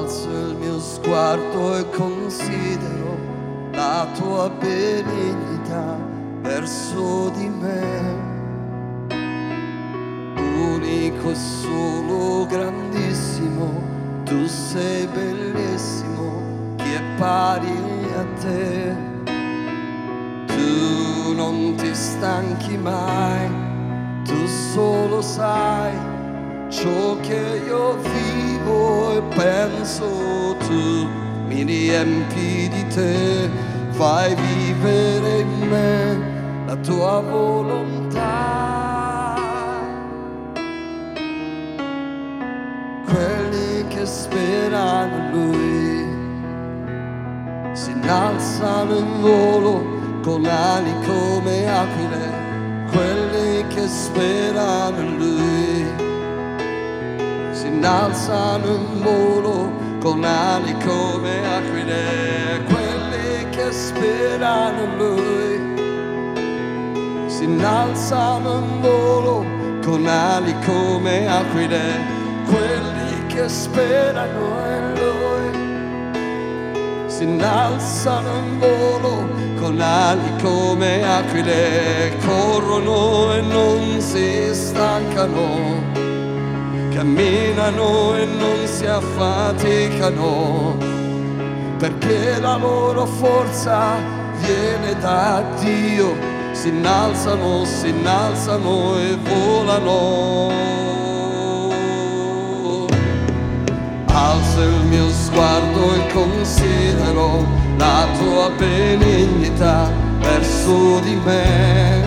alzo il mio sguardo e considero la tua benignità verso di me. Unico e solo, grandissimo, tu sei bellissimo, chi è pari a te? Tu non ti stanchi mai, tu solo sai ciò che io vivo e penso. Tu mi riempi di te, fai vivere in me la tua volontà. Quelli che sperano in Lui si innalzano in volo con ali come aquile. Quelli che sperano in Lui si innalzano in volo con ali come aquile. Quelli che sperano in Lui si innalzano in volo con ali come aquile. Quelli che sperano in Lui si innalzano in volo con ali come aquile. Corrono e non si stancano, camminano e non si affaticano, perché la loro forza viene da Dio. Si innalzano e volano. Alzo il mio sguardo e considero la tua benignità verso di me.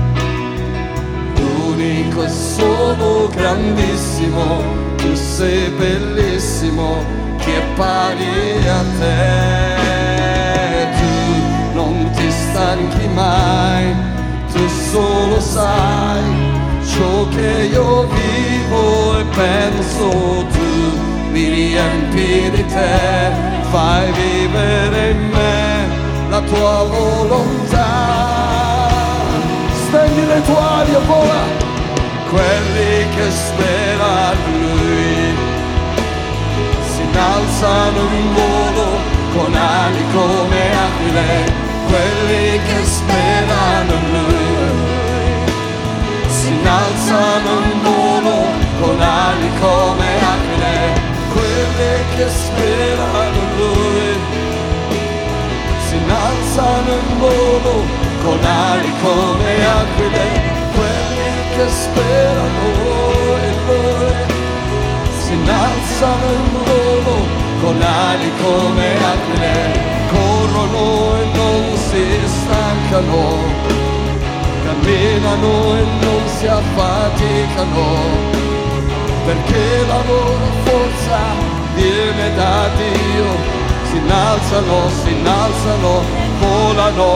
Unico e solo, grandissimo, tu sei bellissimo, chi è pari a te? Tu non ti stanchi mai, tu solo sai ciò che io vivo e penso. Tu mi riempi di te, fai vivere in me la tua volontà. Stendi le tue ali e vola. Quelli che sperano in Lui si innalzano in volo con ali come aquile. Quelli che sperano in Lui si innalzano in volo con ali come aquile. Quelli che sperano in Lui si innalzano in volo con ali come aquile. Quelli che sperano in Lui si innalzano in volo con ali come aquile. Corrono e non si stancano, camminano e non si affaticano, perché la loro forza viene da Dio. Si innalzano, volano.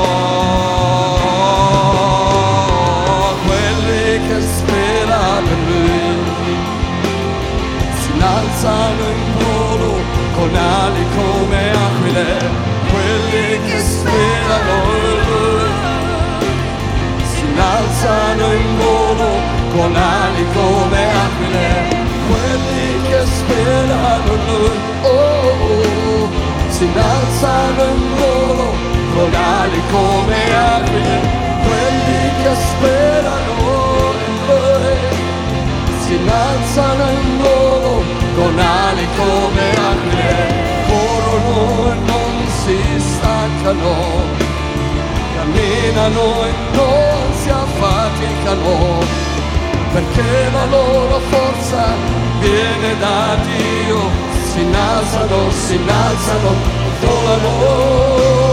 Quelli che sperano in Lui si innalzano in volo con ali come aquile. Quelli che sperano in Lui si innalzano in volo con ali come aquile. Quelli che sperano in Lui, si innalzano in volo con ali come aquile. Quelli che sperano in Lui si innalzano in volo con ali come aquile. Corrono e non si stancano, camminano e non si affaticano, perché la loro forza viene da Dio. Si innalzano, volano.